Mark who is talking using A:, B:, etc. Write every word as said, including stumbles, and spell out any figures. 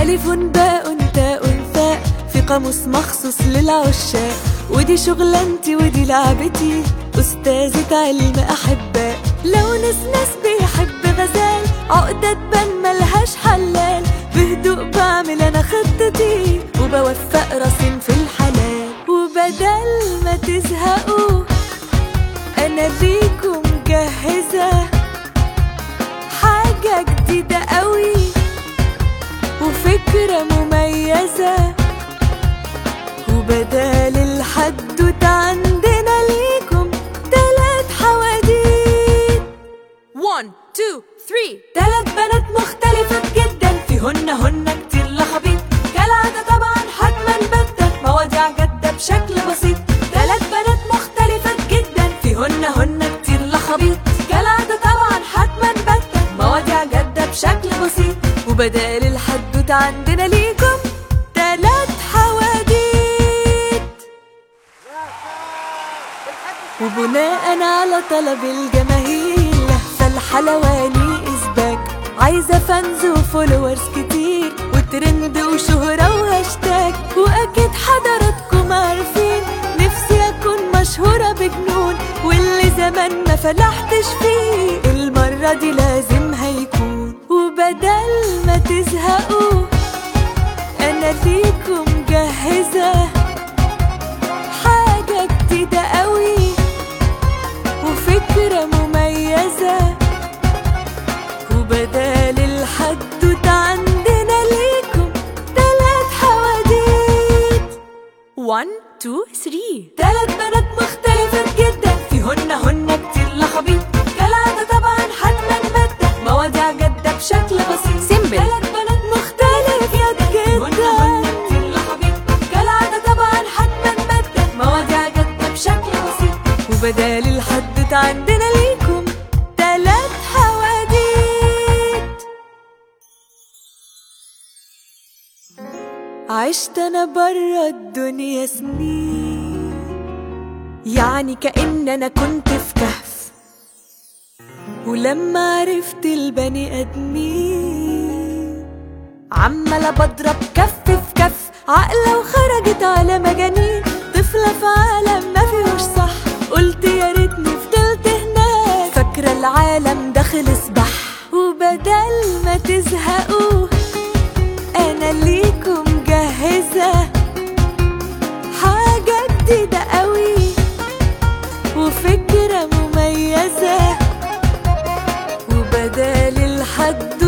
A: ألف باء تاء ثاء في قاموس مخصوص للعشاق، ودي شغلانتي ودي لعبتي، أستاذة علم أحباء. لو نسنس بيحب غزال، عقدة تبان ملهاش حلال، بهدوء بعمل أنا خطتي وبوفق راسين في الحلال. وبدل ما تزهقوا أنا ليكم مجهزة حاجة جديدة قوي وفكرة مميزة، وبدال الحدوتة عندنا ليكم تلات حواديت.
B: one two three.
A: تلات بنات مختلفات جدا، فيهن هن كتير لخبيط، كالعادة طبعا حتما بدة مواضيع جادة بشكل بسيط. تلات بنات مختلفات جدا، فيهن هن كتير لخبيط، كالعادة طبعا حتما بدة مواضيع جادة بشكل بسيط، وبدال الحدوتة عندنا ليكم تلات حواديت. وبناء على طلب الجماهير لهفة الحلواني إثبات، عايزة فانز وفولورز كتير وترند وشهرة وهاشتاج. وأكيد حضراتكم عارفين نفسي أكون مشهورة بجنون، واللي زمان ما فلحتش فيه المرة دي لازم هيكون. وبدل ما تزهقوا أنا ليكم مجهزة حاجة جديدة قوي وفكرة مميزة، وبدال الحدوتة عندنا ليكم تلات حواديت.
B: one two three.
A: تلات بنات مختلفات جدا، فيهن هن كتير لخبيط، كالعادة طبعا حتما بدة مواضيع جادة بشكل بسيط.
B: Simple.
A: تلات بنات مختلفات جدا، هن كتير لخبيط، كالعادة طبعا حتما بدة مواضيع جادة بشكل بسيط، وبدال الحدوتة عندنا ليكم تلات حواديت. عشت أنا برا الدنيا سنين، يعني كأن أنا كنت في كهف، ولما عرفت البني آدمين عمالة بضرب كف في كف، عقلة وخرجت على مجانين، طفلة في عالم ما فيهوش صح. قلت يا ريتني فضلت هناك فاكرة العالم داخل سبح. وبدل ما تزهقوا أنا ليكم مجهزة حاجة جديدة قوي وفكرة مميزة، وبدال الحد